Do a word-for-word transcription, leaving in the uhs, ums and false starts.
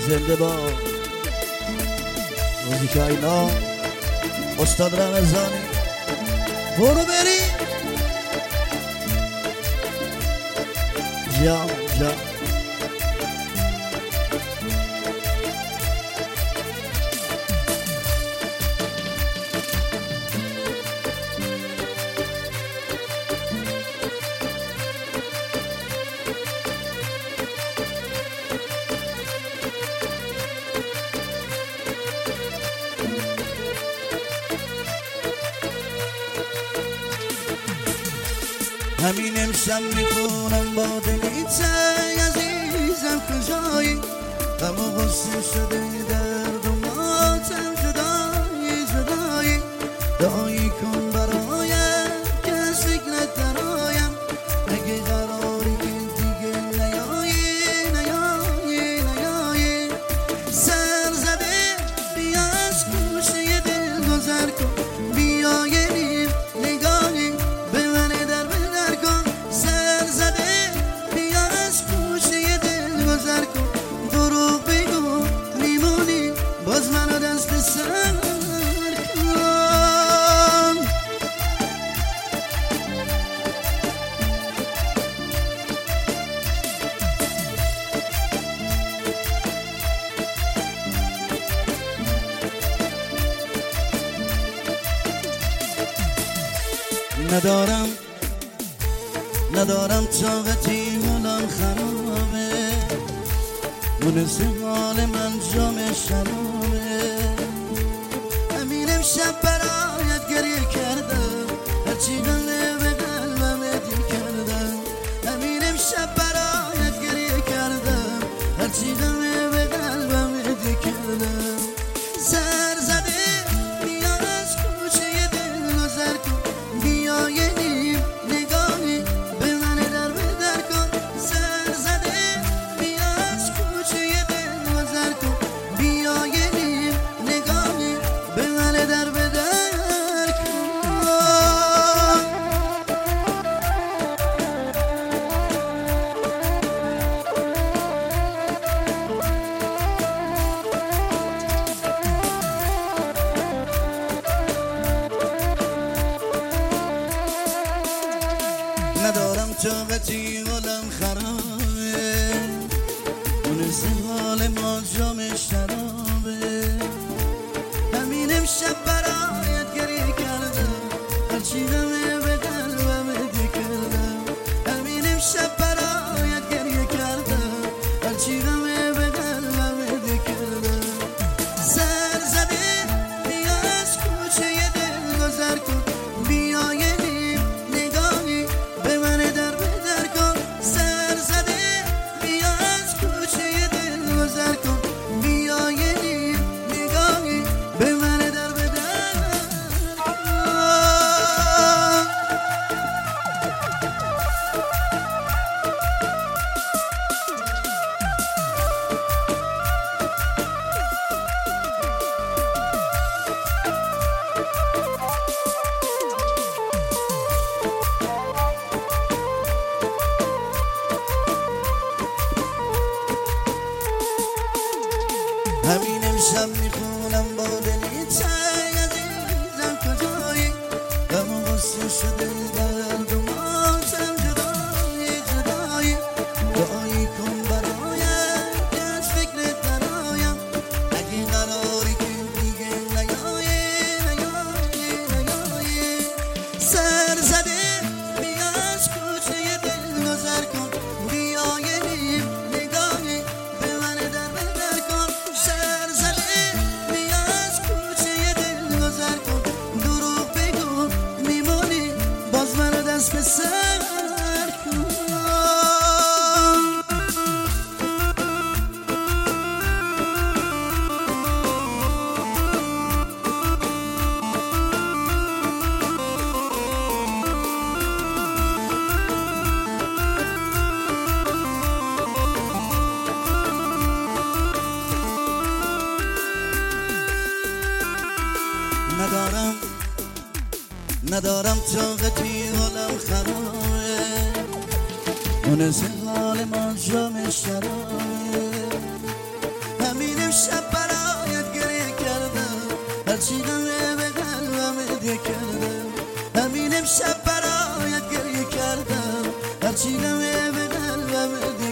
زنده با موزیکاینا استاد رمضانی برو بری جان جان همین امشب میخونم با دلیت عزیزم کجایی غم و غصه شده درد و ماتم جدایی جدایی دعایی کن برایم که از فکرت درایم اگه قراری که دیگه نیایی نیایی نیایی سر زده بیا از گوشه دل گذر کن بیا یه نیم نگاهی به من در بدر کن سر زده بیا از گوشه دل گذر کن دروغ بگو میمونی باز منو دست به سر کن ندارم ندارم طاقتی حالم خرابه مونس حال من جام شرابه همین امشب برایت گریه کردم هرچی قلب به قلبم هدیه کردم همین امشب برایت گریه کردم هرچی قلب به قلبم هدیه کردم سر زده بیا از کوچه دل گذر کن بیا یه نیم نگاهی به من در بدر کن سر زده بیا از کوچه دل گذر کن بیا یه نیم نگاهی به من در بدر کن ندارم طاقتی حالم خرابه مونس حال ما جام شرابه همین امشب برایت گریه کردم هرچی غمه به قلبم هدیه کردم همین امشب برایت گریه کردم هرچی غمه به قلبم هدیه کردم سر زده بیا از کوچه دل گذر کن بیا یه نیم نگاهی به من در بدر کن سر زده بیا از کوچه دل گذر کن بیا یه نیم نگاهی به من در بدر کن همین امشب میخونم با دلیت عزیزم کجایی غم و غصه شده درد و ماتم جدایی جدایی دعایی کن برایم که از فکرت درایم اگه قراری که دیگه نیایی نیایی نیایی سر زده بیا از کوچه دل گذر کن بیا یه نیم نگاهی به من در بدر کن سر زده بیا از کوچه دل گذر کن دروغ بگو میمونی باز منو دست به سر کن ندارم ندارم طاقتی حالم خرابه مونس حال ما جام شرابه همین امشب برایت گریه کردم، هرچی غمه به قلبم هدیه کردم. همین امشب برایت گریه کردم، هرچی غمه به قلبم هدیه